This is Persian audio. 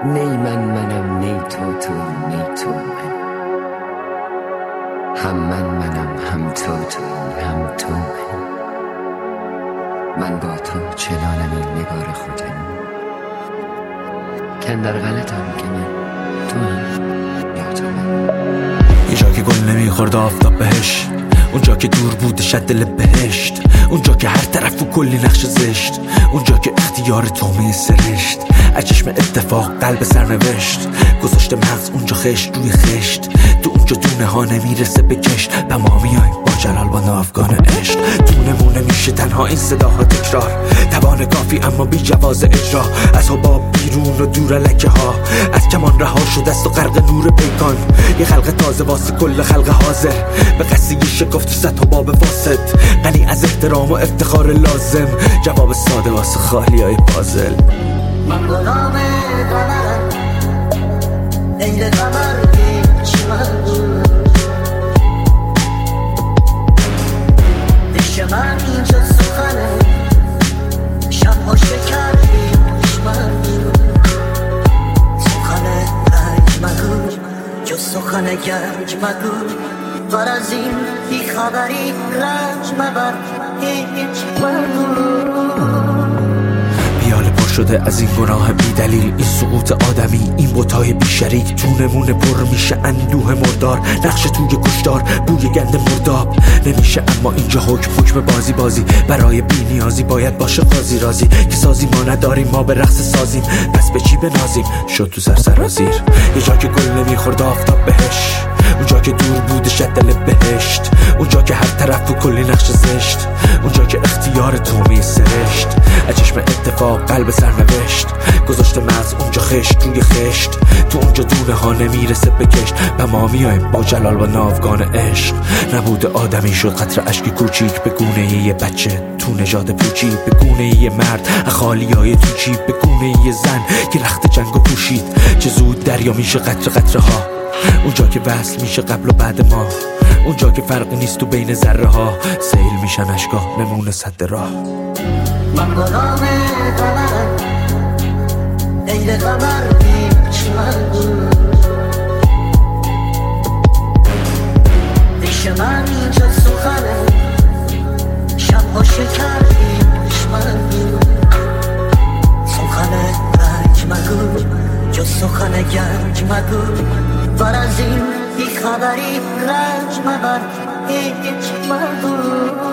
نی منم نی تو نی تو من، هم منم هم تو هم تو من با تو چنانم این نگار خودم کن در غلطم که من تو هم یا تو من. یه جا که گل نمیخورد آفتاب بهش، اونجا که دور بود شد دل بهشت، اونجا که هر طرف و کلی نقش زشت، اونجا که اختیار تو می سرشت، از چشم اتفاق قلب سرنوشت گذاشته مغز اونجا خشت روی خشت، تو اونجا دونه ها نمیرسه به کشت و ما میایم با جلال با ناوگان عشق. دونه میشه تنها این صداها تکرار، توان کافی اما بی جواز اجرا، از حباب بیرون و دور لکه ها، از کمان رها شده است و غرق نور پیکان، یه خلق تازه واسه کل خلق حاضر، به قصه شکفت و صد حباب فاسد، غنی از احترام و افتخار لازم، جواب ساده واسه خالی های پازل. من غلام قمرم، عین قمر پیش من بود، عشق من اینجا سخنه، شبها شکر پیش من بود، سخن رنج مگو جز سخن گنج مگو، بر از این بیخبری رنج مبر هیچ مگو. بیال پر شده از این گناه بی دلیل، این سقوط آدمی، این بتای بی شریک، تونمونه پر میشه اندوه مردار، نقش توی کشتار بوی گند مرداب نمیشه، اما اینجا حکم بازی برای بی نیازی باید باشه قاضی رازی، که سازی ما نداریم ما به رقص سازیم، پس به چی بنازیم شد تو سرسرازیر. یه جا که گل نمیخورد آفتاب بهش، اونجا که دور بود شد دل بهشت، اونجا که هر طرف و کلی نقش زشت، اونجا که اختیار تو می سرشت، از چشم اتفاق قلب سرنوشت گذاشته مغز اونجا خشت روی خشت، تو اونجا دونه ها نمیرسه به کشت و ما میایم با جلال و ناوگان عشق. نبود آدمی شد قطره اشکی کوچیک به گونه یه بچه تو نژاد پوچی، به گونه یه مرد خالی های تو چی، به گونه یه زن که رخت جنگو پوشید، چه زود دریا میشه قطره ها، اونجا که وصل میشه قبل و بعد ما، اونجا که فرق نیست تو بین ذره ها، سیل میشن اشکا نمونه صد راه. من غلام قمرم، عین قمر پیش من بود، عشق من اینجا سخنه، شبها شکر پیش من بود، سخن رنج مگو جز سخن گنج مگو، بر از این بیخبری رنج مبر هیچ مگو.